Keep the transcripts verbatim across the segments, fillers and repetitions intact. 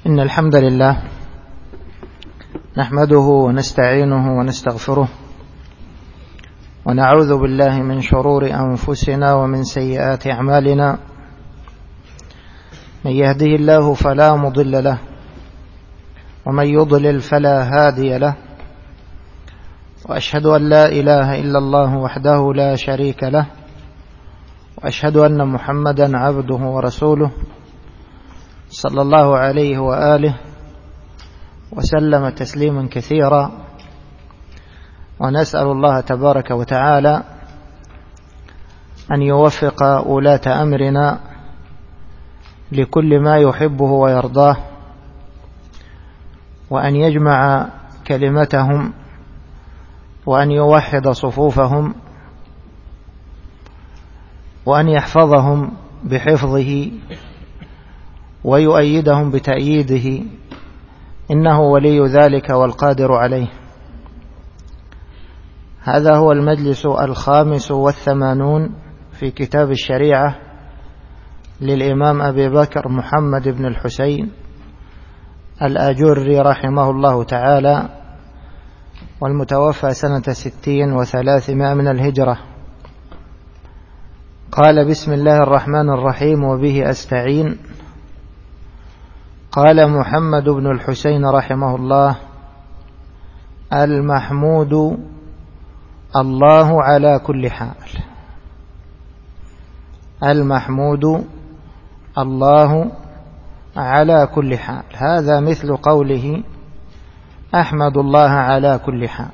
إن الحمد لله نحمده ونستعينه ونستغفره ونعوذ بالله من شرور أنفسنا ومن سيئات أعمالنا. من يهده الله فلا مضل له ومن يضلل فلا هادي له، وأشهد أن لا إله إلا الله وحده لا شريك له، وأشهد أن محمدا عبده ورسوله صلى الله عليه وآله وسلم تسليما كثيرا. ونسأل الله تبارك وتعالى أن يوفق ولاة أمرنا لكل ما يحبه ويرضاه، وأن يجمع كلمتهم، وأن يوحد صفوفهم، وأن يحفظهم بحفظه ويؤيدهم بتأييده، إنه ولي ذلك والقادر عليه. هذا هو المجلس الخامس والثمانون في كتاب الشريعة للإمام أبي بكر محمد بن الحسين الآجري رحمه الله تعالى، والمتوفى سنة ستين وثلاثمائة من الهجرة. قال: بسم الله الرحمن الرحيم وبه أستعين. قال محمد بن الحسين رحمه الله: المحمود الله على كل حال. المحمود الله على كل حال، هذا مثل قوله أحمد الله على كل حال،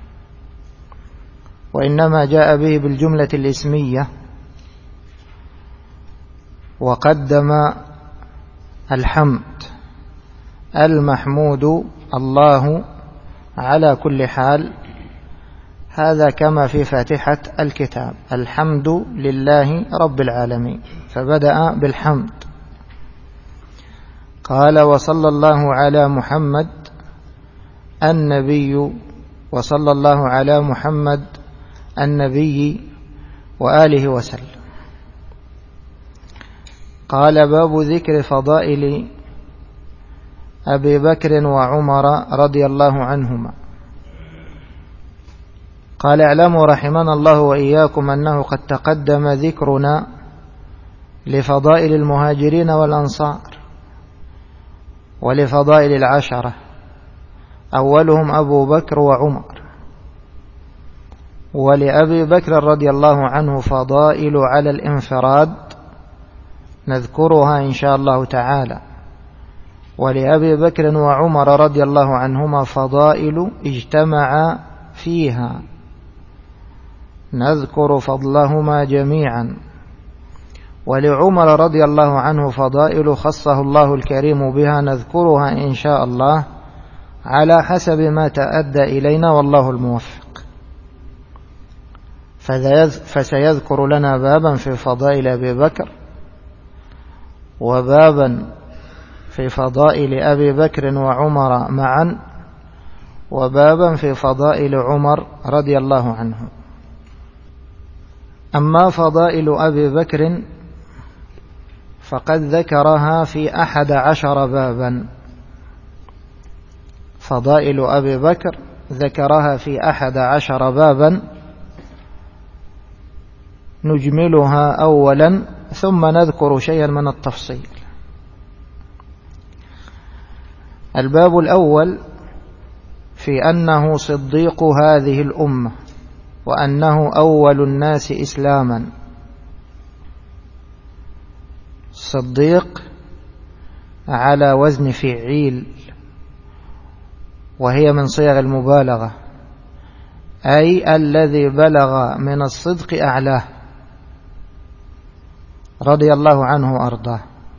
وإنما جاء به بالجملة الاسمية وقدم الحمد. المحمود الله على كل حال، هذا كما في فاتحة الكتاب: الحمد لله رب العالمين، فبدأ بالحمد. قال: وصلى الله على محمد النبي، وصلى الله على محمد النبي وآله وسلم. قال: باب ذكر فضائل أبي بكر وعمر رضي الله عنهما. قال: اعلموا رحمنا الله وإياكم أنه قد تقدم ذكرنا لفضائل المهاجرين والأنصار ولفضائل العشرة، أولهم أبو بكر وعمر. ولأبي بكر رضي الله عنه فضائل على الانفراد نذكرها إن شاء الله تعالى، ولأبي بكر وعمر رضي الله عنهما فضائل اجتمعا فيها نذكر فضلهما جميعا. ولعمر رضي الله عنه فضائل خصه الله الكريم بها نذكرها إن شاء الله على حسب ما تأدى إلينا، والله الموفق. فسيذكر لنا بابا في فضائل أبي بكر، وبابا في فضائل أبي بكر وعمر معا، وبابا في فضائل عمر رضي الله عنه. أما فضائل أبي بكر فقد ذكرها في أحد عشر بابا. فضائل أبي بكر ذكرها في أحد عشر بابا، نجملها أولا ثم نذكر شيئا من التفصيل. الباب الأول في أنه صديق هذه الأمة، وأنه أول الناس إسلاما. صديق على وزن فعيل، وهي من صيغ المبالغة، أي الذي بلغ من الصدق أعلاه، رضي الله عنه وأرضاه.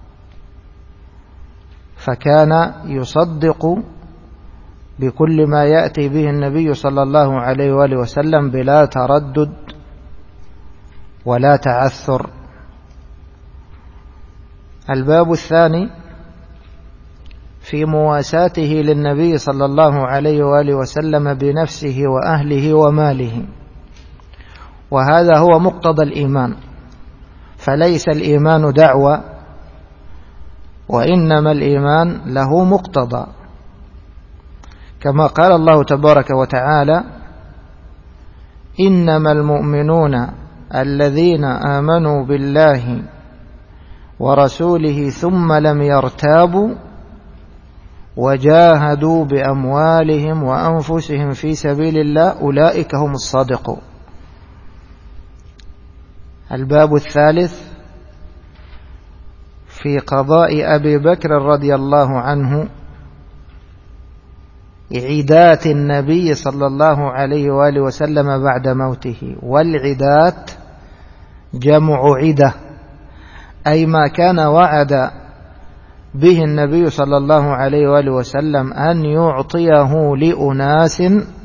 فكان يصدق بكل ما يأتي به النبي صلى الله عليه وآله وسلم بلا تردد ولا تعثر. الباب الثاني في مواساته للنبي صلى الله عليه وآله وسلم بنفسه وأهله وماله، وهذا هو مقتضى الإيمان. فليس الإيمان دعوة وإنما الإيمان له مقتضى، كما قال الله تبارك وتعالى: إنما المؤمنون الذين آمنوا بالله ورسوله ثم لم يرتابوا وجاهدوا بأموالهم وأنفسهم في سبيل الله أولئك هم الصادقون. الباب الثالث في قضاء أبي بكر رضي الله عنه عدات النبي صلى الله عليه وآله وسلم بعد موته. والعدات جمع عدة، أي ما كان وعد به النبي صلى الله عليه وآله وسلم أن يعطيه لأناس،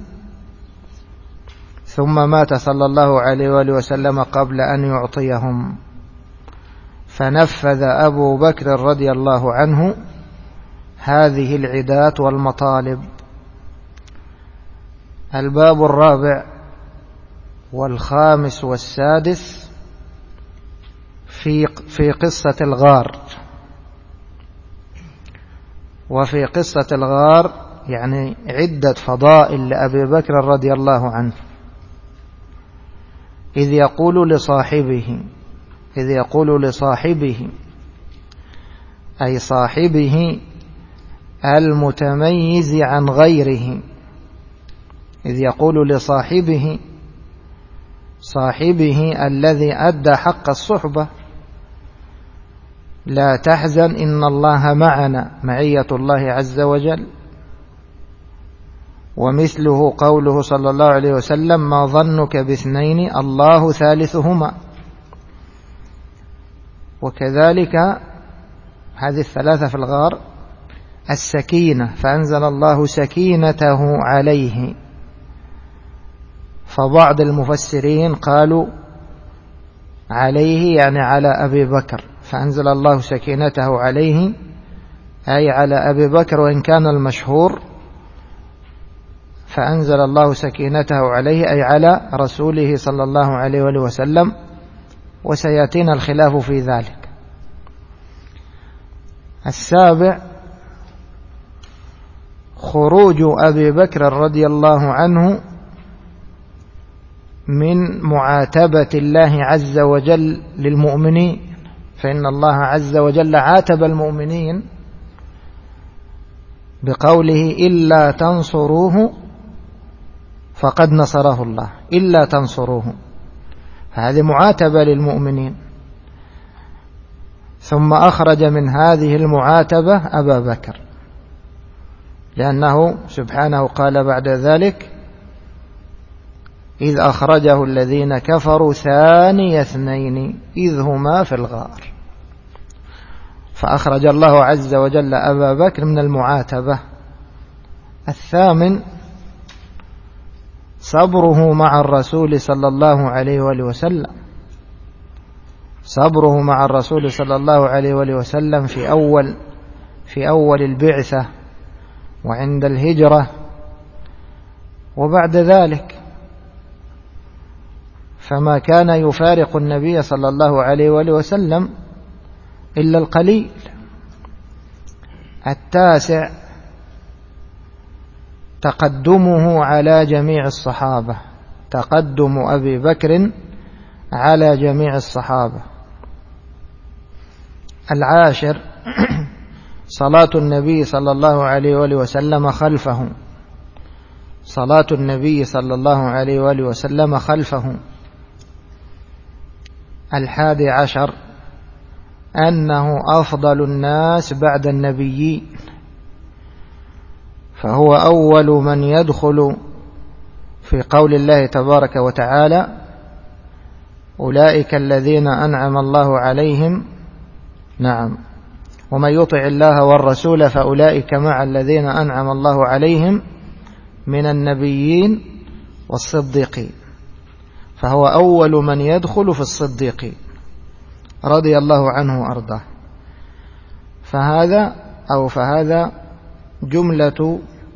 ثم مات صلى الله عليه وآله وسلم قبل أن يعطيهم، فنفذ أبو بكر رضي الله عنه هذه العدات والمطالب. الباب الرابع والخامس والسادس في في قصة الغار. وفي قصة الغار يعني عدة فضائل لأبي بكر رضي الله عنه، إذ يقول لصاحبه إذ يقول لصاحبه أي صاحبه المتميز عن غيره، إذ يقول لصاحبه صاحبه الذي أدى حق الصحبة: لا تحزن إن الله معنا، معية الله عز وجل. ومثله قوله صلى الله عليه وسلم: ما ظنك باثنين الله ثالثهما. وكذلك هذه الثلاثة في الغار: السكينة، فأنزل الله سكينته عليه. فبعض المفسرين قالوا عليه يعني على أبي بكر، فأنزل الله سكينته عليه أي على أبي بكر، وإن كان المشهور فأنزل الله سكينته عليه أي على رسوله صلى الله عليه وآله وسلم، وسيأتينا الخلاف في ذلك. السابع خروج أبي بكر رضي الله عنه من معاتبة الله عز وجل للمؤمنين، فإن الله عز وجل عاتب المؤمنين بقوله: إلا تنصروه فقد نصره الله، إلا تنصروه، هذه معاتبة للمؤمنين. ثم أخرج من هذه المعاتبة أبا بكر، لأنه سبحانه قال بعد ذلك: إذ أخرجه الذين كفروا ثاني اثنين إذ هما في الغار. فأخرج الله عز وجل أبا بكر من المعاتبة. الثامن صبره مع الرسول صلى الله عليه وآله وسلم، صبره مع الرسول صلى الله عليه وآله وسلم في أول في أول البعثة وعند الهجرة وبعد ذلك، فما كان يفارق النبي صلى الله عليه وآله وسلم إلا القليل. التاسع تقدمه على جميع الصحابة، تقدم أبي بكر على جميع الصحابة. العاشر صلاة النبي صلى الله عليه وآله وسلم خلفه، صلاة النبي صلى الله عليه وآله وسلم خلفه. الحادي عشر أنه أفضل الناس بعد النبيين، فهو أول من يدخل في قول الله تبارك وتعالى: أولئك الذين أنعم الله عليهم. نعم، ومن يطع الله والرسول فأولئك مع الذين أنعم الله عليهم من النبيين والصديقين، فهو أول من يدخل في الصديقين رضي الله عنه وأرضاه. فهذا أو فهذا جملة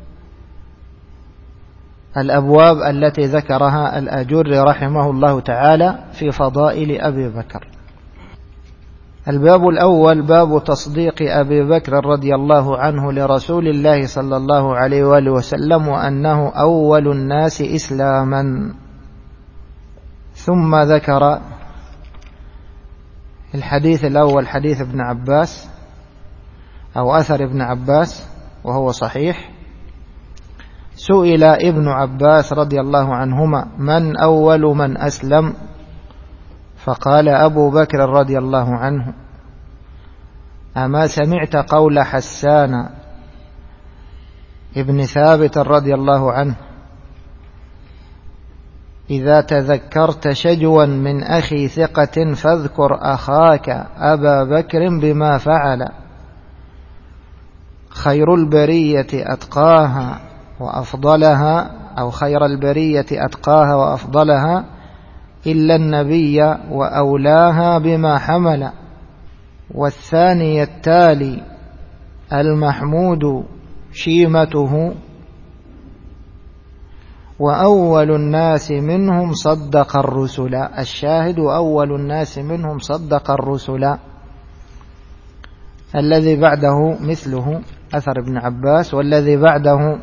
الأبواب التي ذكرها الآجري رحمه الله تعالى في فضائل أبي بكر. الباب الأول باب تصديق أبي بكر رضي الله عنه لرسول الله صلى الله عليه وآله وسلم وأنه أول الناس إسلاما. ثم ذكر الحديث الأول حديث ابن عباس أو أثر ابن عباس وهو صحيح. سئل ابن عباس رضي الله عنهما من أول من أسلم؟ فقال أبو بكر رضي الله عنه. أما سمعت قول حسان ابن ثابت رضي الله عنه إذا تذكرت شجوا من أخي ثقة فاذكر أخاك أبا بكر بما فعل خير البرية أتقاها وأفضلها أو خير البرية أتقاها وأفضلها إلا النبي وأولاها بما حمل والثاني التالي المحمود شيمته وأول الناس منهم صدق الرسل. الشاهد أول الناس منهم صدق الرسل. الذي بعده مثله أثر ابن عباس، والذي بعده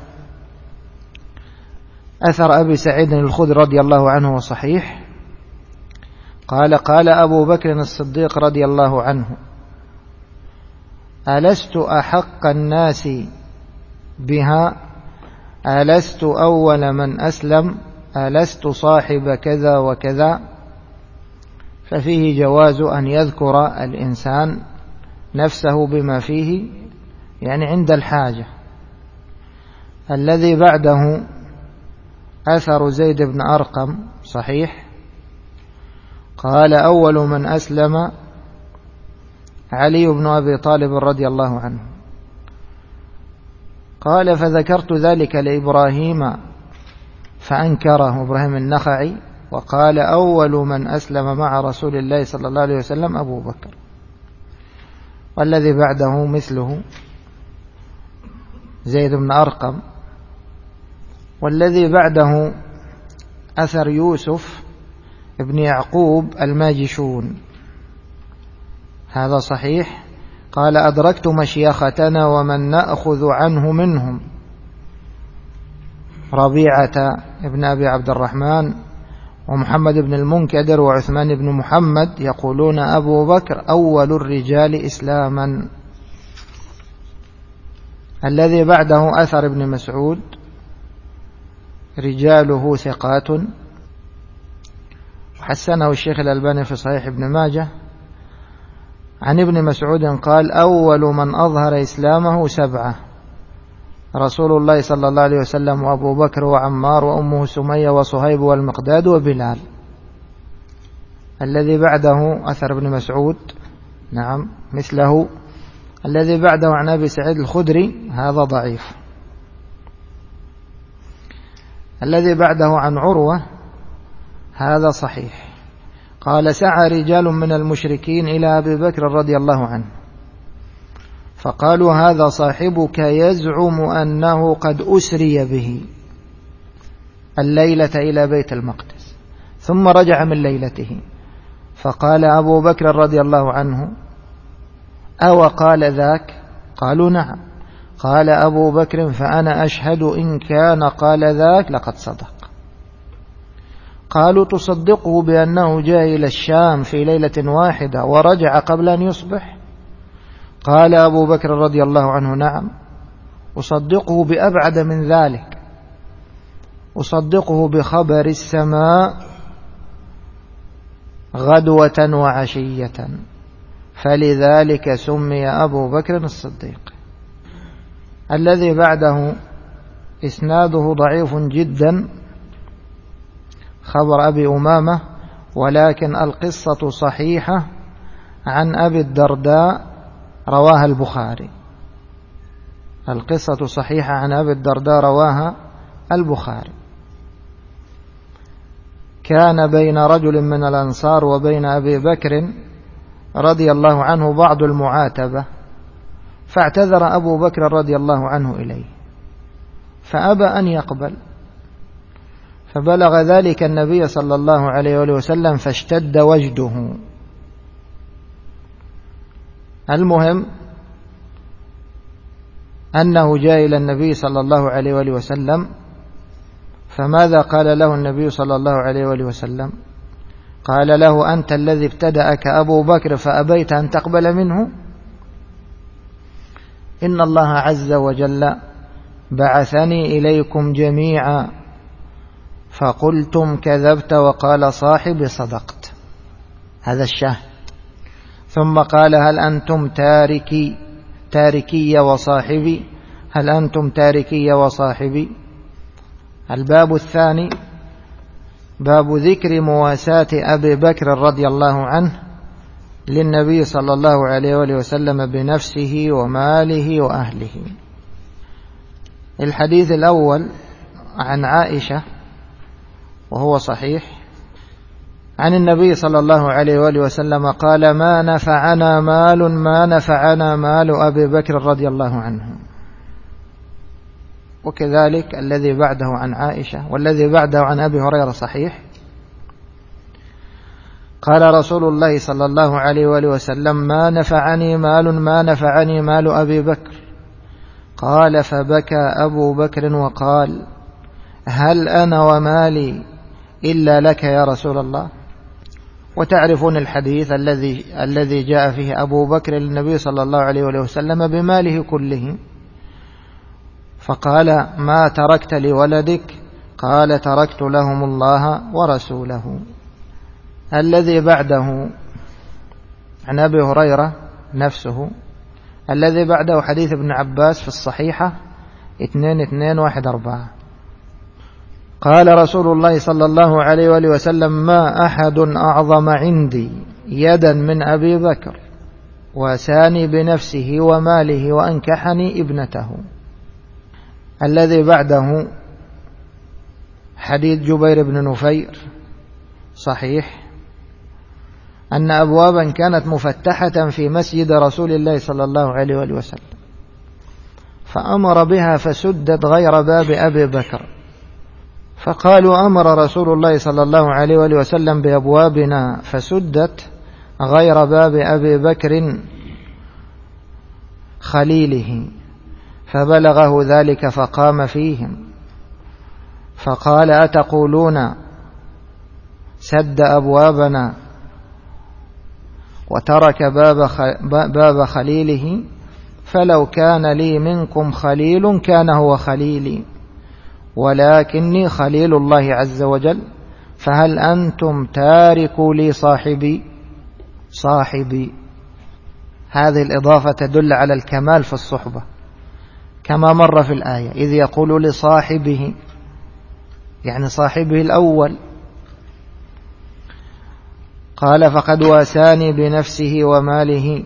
أثر أبي سعيد الخدري رضي الله عنه وصحيح. قال قال أبو بكر الصديق رضي الله عنه ألست أحق الناس بها؟ ألست أول من أسلم؟ ألست صاحب كذا وكذا؟ ففيه جواز أن يذكر الإنسان نفسه بما فيه يعني عند الحاجة. الذي بعده أثر زيد بن أرقم صحيح. قال أول من أسلم علي بن أبي طالب رضي الله عنه. قال فذكرت ذلك لإبراهيم فأنكره إبراهيم النخعي وقال أول من أسلم مع رسول الله صلى الله عليه وسلم أبو بكر. والذي بعده مثله زيد بن أرقم. والذي بعده أثر يوسف ابن يعقوب الماجشون هذا صحيح. قال أدركت مشيختنا ومن نأخذ عنه منهم ربيعة ابن أبي عبد الرحمن ومحمد بن المنكدر وعثمان بن محمد يقولون أبو بكر أول الرجال إسلاما. الذي بعده أثر ابن مسعود رجاله ثقات وحسنه الشيخ الألباني في صحيح ابن ماجه. عن ابن مسعود قال أول من أظهر إسلامه سبعة رسول الله صلى الله عليه وسلم وأبو بكر وعمار وأمه سمية وصهيب والمقداد وبلال. الذي بعده أثر ابن مسعود نعم مثله. الذي بعده عن أبي سعيد الخدري هذا ضعيف. الذي بعده عن عروة هذا صحيح. قال سعى رجال من المشركين إلى أبي بكر رضي الله عنه فقالوا هذا صاحبك يزعم أنه قد أسري به الليلة إلى بيت المقدس ثم رجع من ليلته. فقال أبو بكر رضي الله عنه أو قال ذاك؟ قالوا نعم. قال أبو بكر فأنا أشهد إن كان قال ذاك لقد صدق. قالوا تصدقه بأنه جاء إلى الشام في ليلة واحدة ورجع قبل أن يصبح؟ قال أبو بكر رضي الله عنه نعم. أصدقه بأبعد من ذلك، أصدقه بخبر السماء غدوة وعشية فلذلك سمي أبو بكر الصديق. الذي بعده إسناده ضعيف جدا خبر أبي أمامة ولكن القصة صحيحة عن أبي الدرداء رواها البخاري. القصة صحيحة عن أبي الدرداء رواها البخاري. كان بين رجل من الأنصار وبين أبي بكر رضي الله عنه بعض المعاتبة فاعتذر أبو بكر رضي الله عنه إليه فأبى أن يقبل فبلغ ذلك النبي صلى الله عليه وسلم فاشتد وجده المهم أنه جاء إلى النبي صلى الله عليه وآله وسلم، فماذا قال له النبي صلى الله عليه وآله وسلم؟ قال له: أنت الذي ابتدأك أبو بكر فأبيت أن تقبل منه؟ إن الله عز وجل بعثني إليكم جميعا فقلتم كذبت وقال صاحبي صدقت. هذا الشاهد. ثم قال: هل أنتم تاركي تاركي وصاحبي هل أنتم تاركي وصاحبي؟ الباب الثاني باب ذكر مواساة أبي بكر رضي الله عنه للنبي صلى الله عليه وآله وسلم بنفسه وماله وأهله. الحديث الأول عن عائشة وهو صحيح عن النبي صلى الله عليه وآله وسلم قال: ما نفعنا مال ما نفعنا مال أبي بكر رضي الله عنه. وكذلك الذي بعده عن عائشة والذي بعده عن أبي هريرة صحيح. قال رسول الله صلى الله عليه وآله وسلم: ما نفعني مال ما نفعني مال أبي بكر. قال: فبكى أبو بكر وقال: هل أنا ومالي إلا لك يا رسول الله؟ وتعرفون الحديث الذي الذي جاء فيه أبو بكر للنبي صلى الله عليه وآله وسلم بماله كله، فقال: ما تركت لولدك؟ قال: تركت لهم الله ورسوله. الذي بعده عن أبي هريرة نفسه، الذي بعده حديث ابن عباس في الصحيحة اثنين اثنين واحد أربعة. قال رسول الله صلى الله عليه وآله وسلم: ما أحد أعظم عندي يدا من أبي بكر وساني بنفسه وماله وأنكحني ابنته. الذي بعده حديث جبير بن نفير صحيح أن أبوابا كانت مفتحة في مسجد رسول الله صلى الله عليه وآله وسلم فأمر بها فسدت غير باب أبي بكر، فقالوا: أمر رسول الله صلى الله عليه وآله وسلم بأبوابنا فسدت غير باب أبي بكر خليله. فبلغه ذلك فقام فيهم فقال: أتقولون سد أبوابنا وترك باب, باب خليله؟ فلو كان لي منكم خليل كان هو خليلي، ولكني خليل الله عز وجل، فهل أنتم تاركوا لي صاحبي؟ صاحبي هذه الإضافة تدل على الكمال في الصحبة كما مر في الآية، إذ يقول لصاحبه يعني صاحبه الأول. قال: فقد واساني بنفسه وماله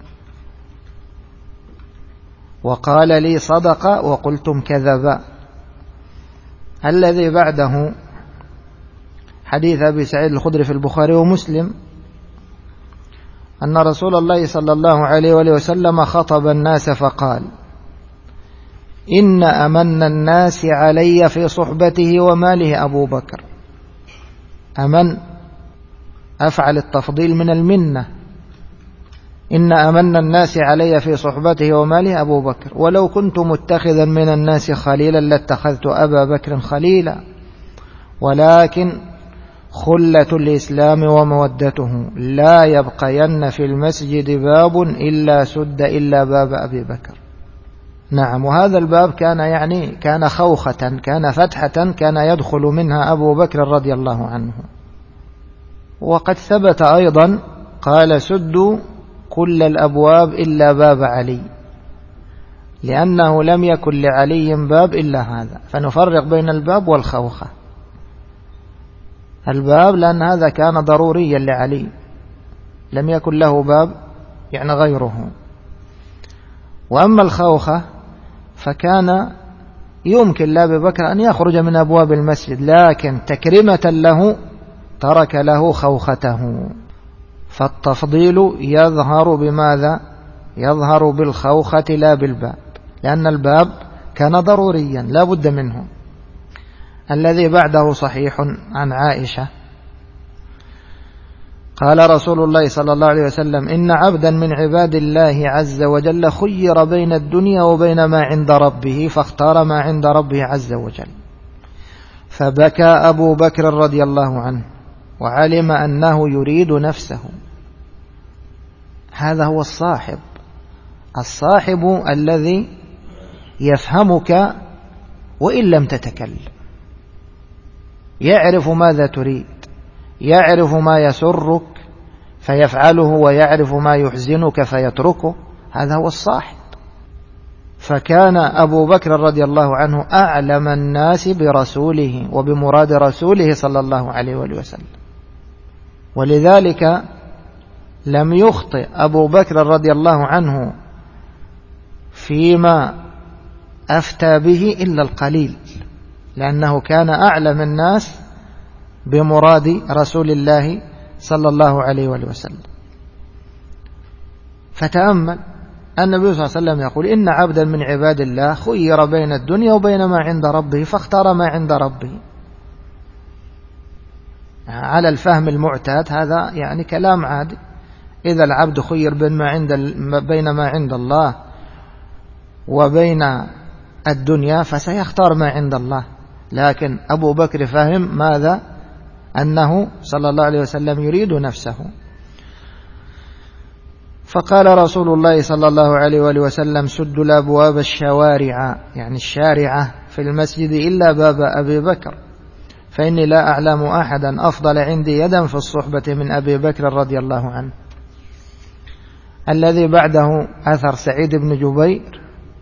وقال لي صدق وقلتم كذبا. الذي بعده حديث أبي سعيد الخدري في البخاري ومسلم أن رسول الله صلى الله عليه وآله وسلم خطب الناس فقال: إن أمن الناس علي في صحبته وماله أبو بكر. أمن أفعل التفضيل من المنة. إن أمن الناس علي في صحبته وماله أبو بكر، ولو كنت متخذا من الناس خليلا لاتخذت أبا بكر خليلا، ولكن خلة الإسلام ومودته لا يبقين في المسجد باب إلا سد إلا باب أبي بكر. نعم. وهذا الباب كان يعني كان خوخة، كان فتحة كان يدخل منها أبو بكر رضي الله عنه. وقد ثبت أيضا قال: سدوا كل الأبواب إلا باب علي، لأنه لم يكن لعلي باب إلا هذا، فنفرق بين الباب والخوخة. الباب لأن هذا كان ضروريا لعلي، لم يكن له باب يعني غيره. وأما الخوخة فكان يمكن لأبي بكر أن يخرج من أبواب المسجد، لكن تكريمة له ترك له خوخته. فالتفضيل يظهر بماذا؟ يظهر بالخوخة لا بالباب، لأن الباب كان ضروريا لا بد منه. الذي بعده صحيح عن عائشة قال رسول الله صلى الله عليه وسلم: إن عبدا من عباد الله عز وجل خير بين الدنيا وبين ما عند ربه فاختار ما عند ربه عز وجل. فبكى أبو بكر رضي الله عنه وعلم أنه يريد نفسه. هذا هو الصاحب، الصاحب الذي يفهمك وإن لم تتكلم، يعرف ماذا تريد، يعرف ما يسرك فيفعله ويعرف ما يحزنك فيتركه. هذا هو الصاحب. فكان أبو بكر رضي الله عنه أعلم الناس برسوله وبمراد رسوله صلى الله عليه وسلم، ولذلك لم يخطئ أبو بكر رضي الله عنه فيما أفتى به إلا القليل، لأنه كان أعلم الناس بمراد رسول الله صلى الله عليه وسلم. فتأمل النبي صلى الله عليه وسلم يقول: إن عبدا من عباد الله خير بين الدنيا وبين ما عند ربه فاختار ما عند ربه. على الفهم المعتاد هذا يعني كلام عادي، إذا العبد خير بين ما عند بين ما عند الله وبين الدنيا فسيختار ما عند الله. لكن أبو بكر فهم ماذا؟ أنه صلى الله عليه وسلم يريد نفسه. فقال رسول الله صلى الله عليه وسلم: سدوا الأبواب الشوارع، يعني الشارعة في المسجد، إلا باب أبي بكر، فإني لا أعلم أحدا أفضل عندي يدا في الصحبة من أبي بكر رضي الله عنه. الذي بعده أثر سعيد بن جبير،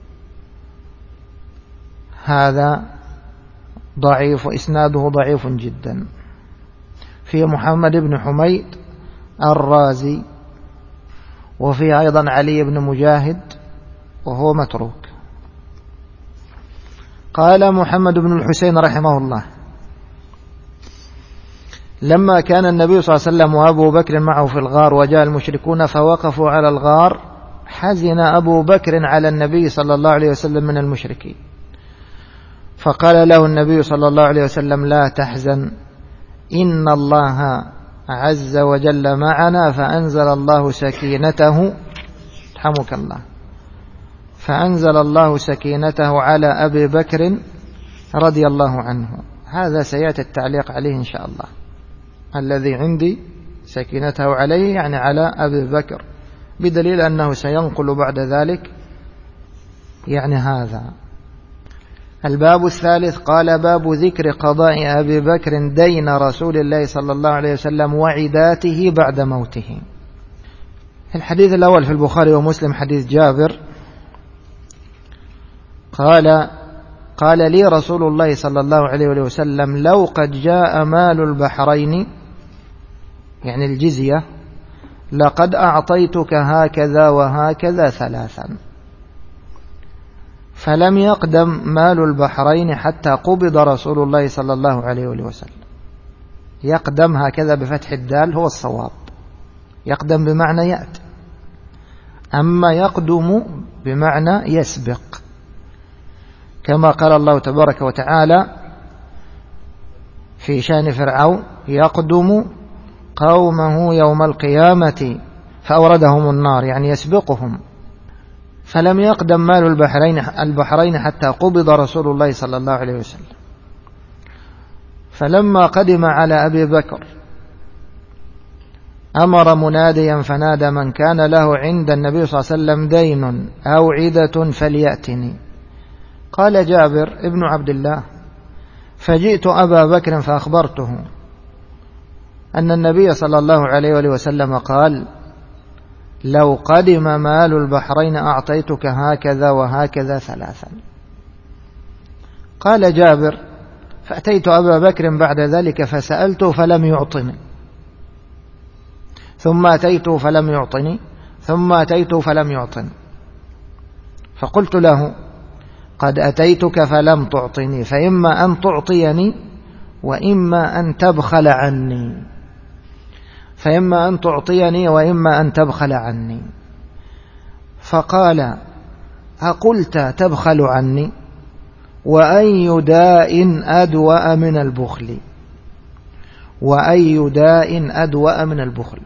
هذا ضعيف، إسناده ضعيف جدا. في محمد بن حميد الرازي، وفي أيضا علي بن مجاهد وهو متروك. قال محمد بن الحسين رحمه الله: لما كان النبي صلى الله عليه وسلم وأبو بكر معه في الغار وجاء المشركون فوقفوا على الغار، حزن أبو بكر على النبي صلى الله عليه وسلم من المشركين، فقال له النبي صلى الله عليه وسلم: لا تحزن، إن الله عز وجل معنا. فأنزل الله سكينته، رحمك الله، فأنزل الله سكينته على أبي بكر رضي الله عنه. هذا سيأتي التعليق عليه إن شاء الله. الذي عندي سكينته عليه يعني على أبي بكر، بدليل أنه سينقل بعد ذلك يعني هذا. الباب الثالث، قال: باب ذكر قضاء أبي بكر دين رسول الله صلى الله عليه وسلم وعداته بعد موته. الحديث الأول في البخاري ومسلم حديث جابر قال: قال لي رسول الله صلى الله عليه وسلم: لو قد جاء مال البحرين، يعني الجزية، لقد أعطيتك هكذا وهكذا ثلاثا. فلم يقدم مال البحرين حتى قبض رسول الله صلى الله عليه وسلم. يقدم هكذا بفتح الدال هو الصواب، يقدم بمعنى يأتي، أما يقدم بمعنى يسبق، كما قال الله تبارك وتعالى في شأن فرعون: يقدم قومه يوم القيامة فأوردهم النار، يعني يسبقهم. فلم يقدم مال البحرين البحرين حتى قبض رسول الله صلى الله عليه وسلم. فلما قدم على أبي بكر أمر مناديا فنادى: من كان له عند النبي صلى الله عليه وسلم دين أو عدة فليأتني. قال جابر ابن عبد الله: فجئت أبا بكر فأخبرته أن النبي صلى الله عليه وسلم قال: لو قدم مال البحرين أعطيتك هكذا وهكذا ثلاثا. قال جابر: فأتيت أبا بكر بعد ذلك فسألته فلم يعطني، ثم أتيته فلم يعطني، ثم أتيته فلم يعطني، فقلت له: قد أتيتك فلم تعطني، فإما أن تعطيني وإما أن تبخل عني، فإما أن تعطيني وإما أن تبخل عني. فقال: أقلت تبخل عني؟ وأي داء أدوأ من البخل؟ وأي داء أدوأ من البخل.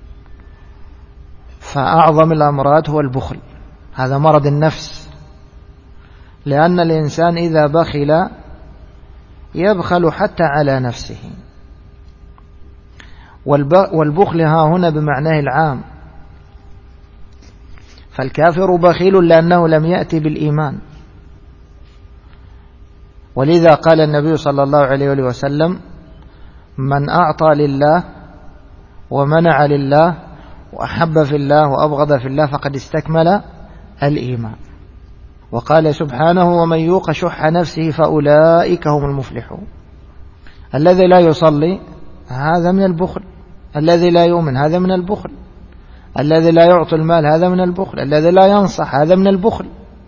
فأعظم الأمراض هو البخل، هذا مرض النفس، لأن الإنسان إذا بخل يبخل حتى على نفسه. والبخل ها هنا بمعناه العام، فالكافر بخيل لأنه لم يأتي بالإيمان. ولذا قال النبي صلى الله عليه وسلم: من أعطى لله ومنع لله وأحب في الله وأبغض في الله فقد استكمل الإيمان. وقال سبحانه: ومن يوق شح نفسه فأولئك هم المفلحون. الذي لا يصلي هذا من البخل، الذي لا يؤمن هذا من البخل، الذي لا يعطي المال هذا من البخل، الذي لا ينصح هذا من البخل.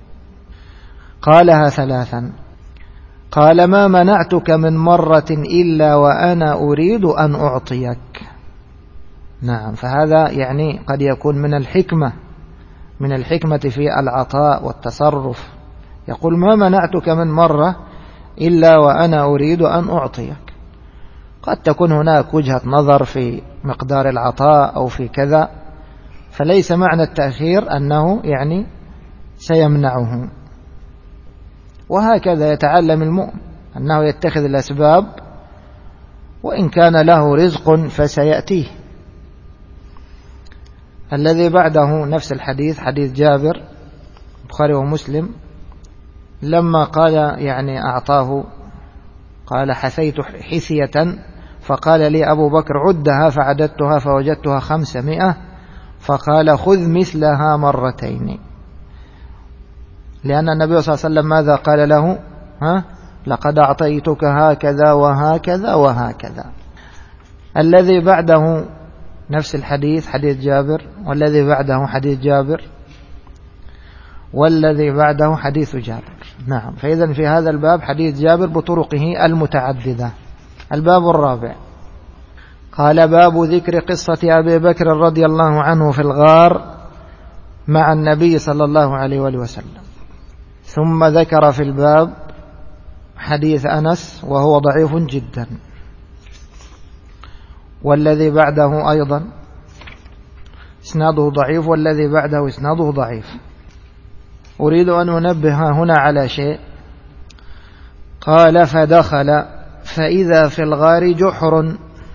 قالها ثلاثا، قال: ما منعتك من مرة إلا وأنا أريد أن أعطيك. نعم، فهذا يعني قد يكون من الحكمة من الحكمة في العطاء والتصرف. يقول: ما منعتك من مرة إلا وأنا أريد أن أعطيك. قد تكون هناك وجهة نظر في مقدار العطاء أو في كذا، فليس معنى التأخير أنه يعني سيمنعه. وهكذا يتعلم المؤمن أنه يتخذ الأسباب، وإن كان له رزق فسيأتيه. الذي بعده نفس الحديث، حديث جابر البخاري ومسلم، لما قال يعني أعطاه، قال: حثيت حثية فقال لي أبو بكر: عدها، فعددتها فوجدتها خمسمائة، فقال: خذ مثلها مرتين. لأن النبي صلى الله عليه وسلم ماذا قال له؟ ها؟ لقد أعطيتك هكذا وهكذا وهكذا. الذي بعده نفس الحديث، حديث جابر، والذي بعده حديث جابر، والذي بعده حديث جابر. نعم، فإذا في هذا الباب حديث جابر بطرقه المتعددة. الباب الرابع، قال: باب ذكر قصة أبي بكر رضي الله عنه في الغار مع النبي صلى الله عليه وآله وسلم. ثم ذكر في الباب حديث أنس وهو ضعيف جدا، والذي بعده أيضا إسناده ضعيف، والذي بعده إسناده ضعيف. أريد أن أنبه هنا على شيء. قال: فدخل فإذا في الغار جحر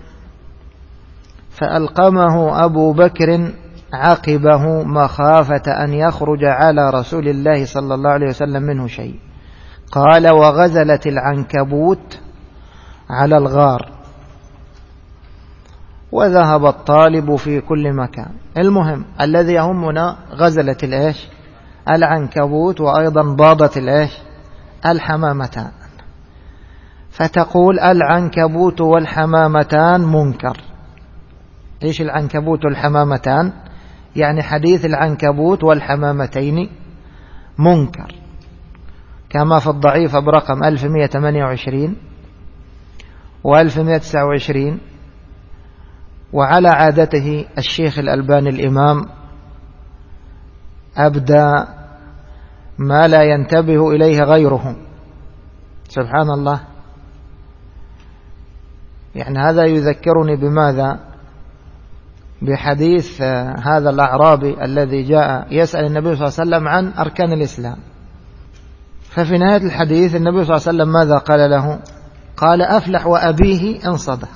فألقمه أبو بكر عقبه مخافة أن يخرج على رسول الله صلى الله عليه وسلم منه شيء. قال: وغزلت العنكبوت على الغار وذهب الطالب في كل مكان. المهم الذي يهمنا غزلت الإيش؟ العنكبوت، وأيضا باضت الإيش؟ الحمامتان. فتقول العنكبوت والحمامتان منكر. إيش العنكبوت والحمامتان؟ يعني حديث العنكبوت والحمامتين منكر، كما في الضعيف برقم ألف ومئة وثمانية وعشرين وألف ومئة وتسعة وعشرين. وعلى عادته الشيخ الألباني الإمام أبدى ما لا ينتبه إليه غيره، سبحان الله. يعني هذا يذكرني بماذا؟ بحديث هذا الأعرابي الذي جاء يسأل النبي صلى الله عليه وسلم عن أركان الإسلام. ففي نهاية الحديث النبي صلى الله عليه وسلم ماذا قال له؟ قال: أفلح وأبيه إن صدق.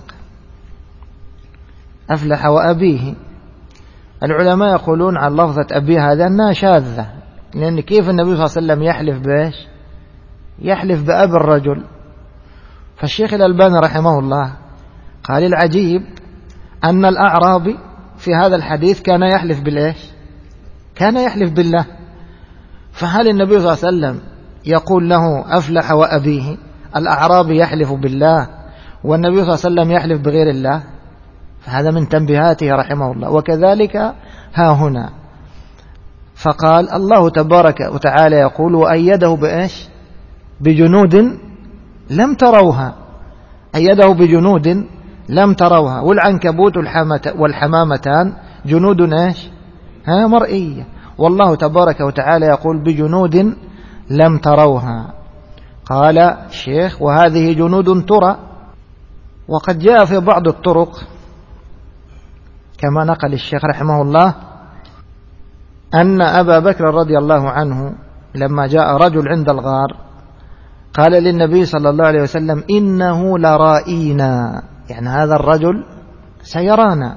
أفلح وأبيه. العلماء يقولون عن لفظة أبي هذا أنها شاذة، لأن كيف النبي صلى الله عليه وسلم يحلف بإيش؟ يحلف بأب الرجل. فالشيخ الألباني رحمه الله قال: العجيب أن الأعرابي في هذا الحديث كان يحلف بالإيش؟ كان يحلف بالله. فهل النبي صلى الله عليه وسلم يقول له أفلح وأبيه؟ الأعرابي يحلف بالله والنبي صلى الله عليه وسلم يحلف بغير الله. فهذا من تنبيهاته رحمه الله. وكذلك ها هنا، فقال: الله تبارك وتعالى يقول: وأيده بإيش؟ بجنود لم تروها. أيده بجنود لم تروها. والعنكبوت والحمامتان جنود إيش؟ ها مرئية. والله تبارك وتعالى يقول: بجنود لم تروها. قال الشيخ: وهذه جنود ترى وقد جاء في بعض الطرق كما نقل الشيخ رحمه الله أن أبا بكر رضي الله عنه لما جاء رجل عند الغار قال للنبي صلى الله عليه وسلم إنه لرائينا، يعني هذا الرجل سيرانا.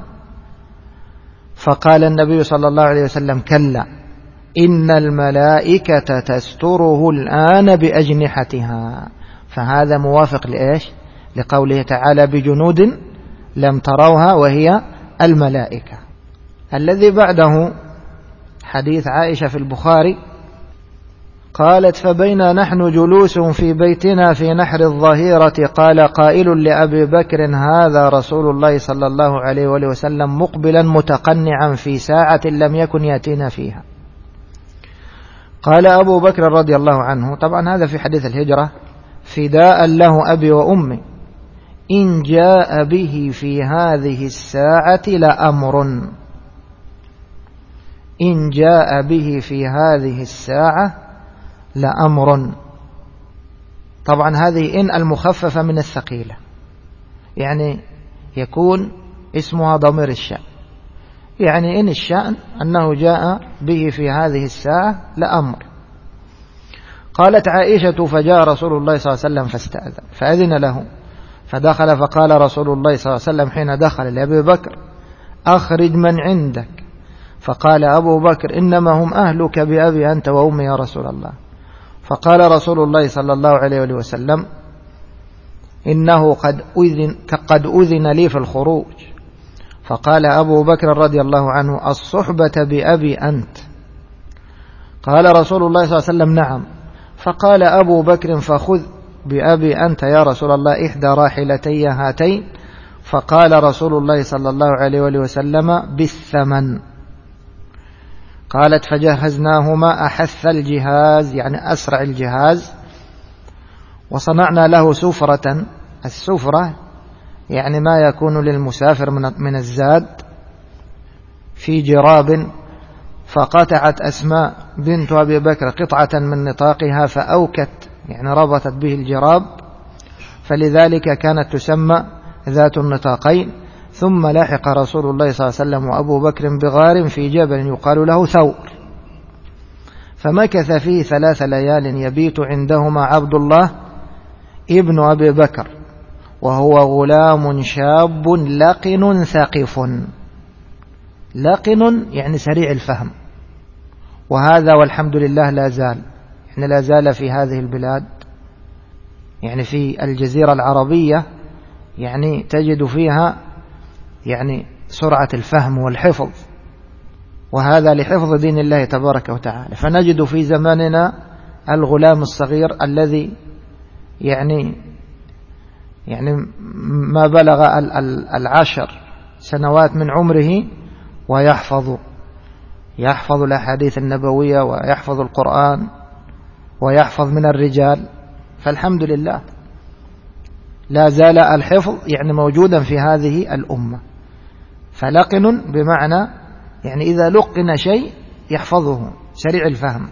فقال النبي صلى الله عليه وسلم كلا، إن الملائكة تستره الآن بأجنحتها. فهذا موافق لإيش؟ لقوله تعالى بجنود لم تروها وهي الملائكة. الذي بعده حديث عائشة في البخاري قالت فبينا نحن جلوس في بيتنا في نحر الظهيرة قال قائل لأبي بكر هذا رسول الله صلى الله عليه وآله وسلم مقبلا متقنعا في ساعة لم يكن يأتينا فيها. قال أبو بكر رضي الله عنه، طبعا هذا في حديث الهجرة، فداء له أبي وأمي إن جاء به في هذه الساعة لأمر، إن جاء به في هذه الساعة لأمر. طبعا هذه إن المخففة من الثقيلة، يعني يكون اسمها ضمير الشأن، يعني إن الشأن أنه جاء به في هذه الساعة لأمر. قالت عائشة فجاء رسول الله صلى الله عليه وسلم فاستأذن فأذن له فدخل فقال رسول الله صلى الله عليه وسلم حين دخل لأبي بكر أخرج من عندك. فقال أبو بكر إنما هم أهلك بأبي أنت وأمي يا رسول الله. فقال رسول الله صلى الله عليه وسلم إنه قد أذن, قد أذن لي في الخروج. فقال أبو بكر رضي الله عنه الصحبة بأبي أنت؟ قال رسول الله صلى الله عليه وسلم نعم. فقال أبو بكر فخذ بأبي أنت يا رسول الله إحدى راحلتي هاتين. فقال رسول الله صلى الله عليه وسلم بالثمن. قالت فجهزناهما أحث الجهاز، يعني أسرع الجهاز، وصنعنا له سفرة. السفرة يعني ما يكون للمسافر من الزاد في جراب. فقطعت أسماء بنت أبي بكر قطعة من نطاقها فأوكت، يعني ربطت به الجراب، فلذلك كانت تسمى ذات النطاقين. ثم لاحق رسول الله صلى الله عليه وسلم وأبو بكر بغار في جبل يقال له ثور، فمكث فيه ثلاث ليال يبيت عندهما عبد الله ابن أبي بكر وهو غلام شاب لقن ثقف. لقن يعني سريع الفهم، وهذا والحمد لله لا زال، يعني لا زال في هذه البلاد، يعني في الجزيرة العربية، يعني تجد فيها يعني سرعة الفهم والحفظ، وهذا لحفظ دين الله تبارك وتعالى. فنجد في زماننا الغلام الصغير الذي يعني يعني ما بلغ العشر سنوات من عمره ويحفظ يحفظ الأحاديث النبوية ويحفظ القرآن ويحفظ من الرجال، فالحمد لله لا زال الحفظ يعني موجودا في هذه الأمة. فلقن بمعنى يعني إذا لقن شيء يحفظه، سريع الفهم.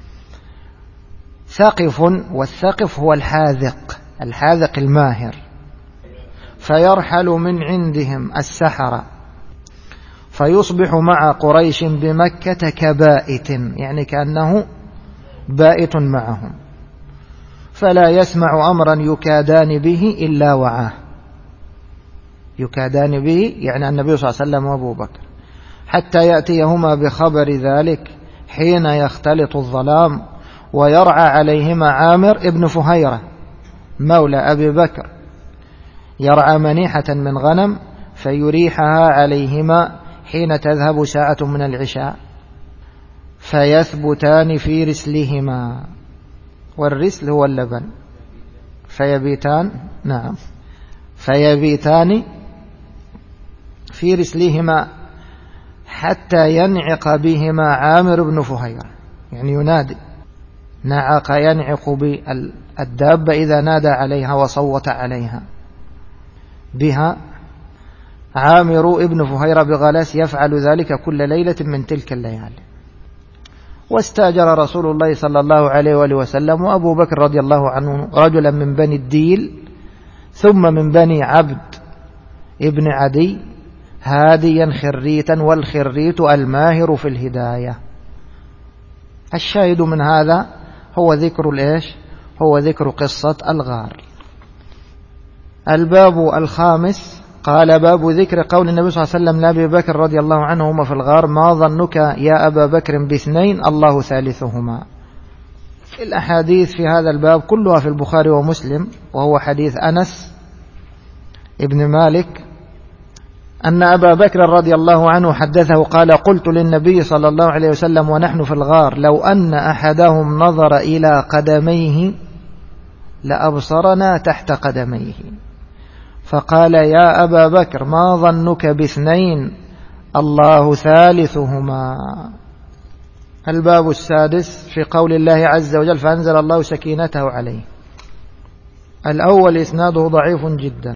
ثقف، والثقف هو الحاذق، الحاذق الماهر. فيرحل من عندهم السحرة فيصبح مع قريش بمكة كبائت، يعني كأنه بائت معهم، فلا يسمع أمرا يكادان به إلا وعاه. يكادان به يعني النبي صلى الله عليه وسلم وأبو بكر، حتى يأتيهما بخبر ذلك حين يختلط الظلام ويرعى عليهما عامر ابن فهيرة مولى أبي بكر، يرعى منيحة من غنم فيريحها عليهما حين تذهب ساعة من العشاء، فيثبتان في رسلهما، والرسل هو اللبن، فيبيتان نعم فيبيتان في رسلهما حتى ينعق بهما عامر بن فهيرة، يعني ينادي، نعق ينعق بالدابة إذا نادى عليها وصوت عليها بها. عامر ابن فهيرة بغلس يفعل ذلك كل ليلة من تلك الليالي. واستأجر رسول الله صلى الله عليه وآله وسلم وأبو بكر رضي الله عنه رجلا من بني الديل ثم من بني عبد ابن عدي هاديا خريتا، والخريت الماهر في الهداية. الشاهد من هذا هو ذكر الإيش؟ هو ذكر قصة الغار. الباب الخامس قال: باب ذكر قول النبي صلى الله عليه وسلم لأبي بكر رضي الله عنهما في الغار: ما ظنك يا أبا بكر باثنين الله ثالثهما. الأحاديث في هذا الباب كلها في البخاري ومسلم، وهو حديث أنس ابن مالك أن أبا بكر رضي الله عنه حدثه قال: قلت للنبي صلى الله عليه وسلم ونحن في الغار: لو أن أحدهم نظر إلى قدميه لأبصرنا تحت قدميه. فقال: يا أبا بكر ما ظنك باثنين الله ثالثهما. الباب السادس في قول الله عز وجل: فأنزل الله سكينته عليه. الأول إسناده ضعيف جدا،